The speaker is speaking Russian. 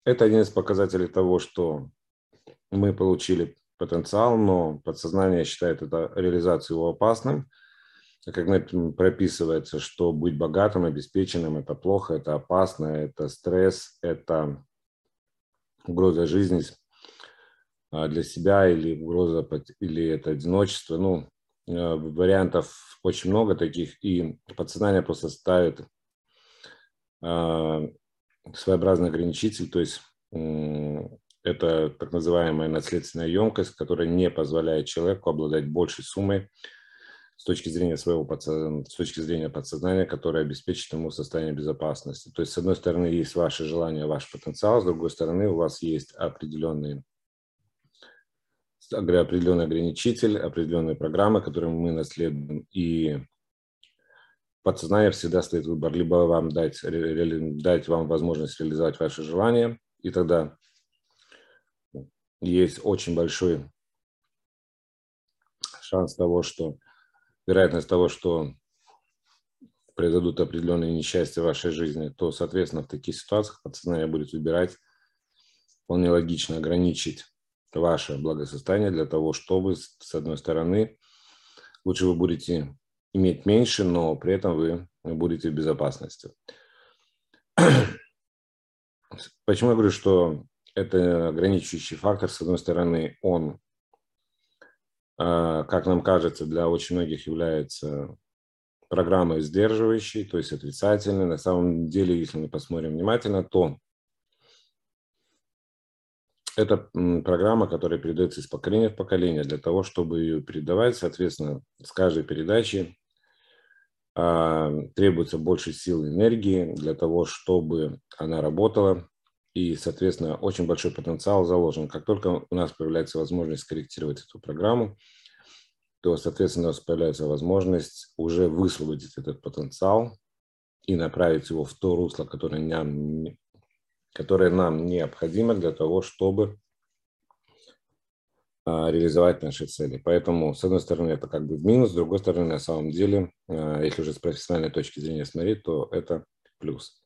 Это один из показателей того, что мы получили потенциал, но подсознание считает это реализацию его опасным. Как прописывается, что быть богатым, обеспеченным – это плохо, это опасно, это стресс, это угроза жизни для себя или угроза, или это одиночество. Ну, вариантов очень много таких, и подсознание просто ставит своеобразный ограничитель, то есть это так называемая наследственная емкость, которая не позволяет человеку обладать большей суммой с точки зрения с точки зрения подсознания, которое обеспечит ему состояние безопасности. То есть, с одной стороны, есть ваше желание, ваш потенциал, с другой стороны, у вас есть определенный ограничитель, определенные программы, которые мы наследуем, и подсознание всегда стоит выбор, либо вам дать вам возможность реализовать ваши желания, и тогда есть очень большой шанс того, что вероятность того, что произойдут определенные несчастья в вашей жизни, то, соответственно, в таких ситуациях подсознание будет выбирать вполне логично ограничить ваше благосостояние для того, чтобы, с одной стороны, лучше вы будете иметь меньше, но при этом вы будете в безопасности. Почему я говорю, что это ограничивающий фактор? С одной стороны, он, как нам кажется, для очень многих является программой сдерживающей, то есть отрицательной. На самом деле, если мы посмотрим внимательно, то это программа, которая передается из поколения в поколение. Для того, чтобы ее передавать, соответственно, с каждой передачи требуется больше сил и энергии для того, чтобы она работала. И, соответственно, очень большой потенциал заложен. Как только у нас появляется возможность скорректировать эту программу, то, соответственно, у нас появляется возможность уже высвободить этот потенциал и направить его в то русло, которое нам необходимо для того, чтобы реализовать наши цели. Поэтому, с одной стороны, это как бы в минус, с другой стороны, на самом деле, если уже с профессиональной точки зрения смотреть, то это плюс.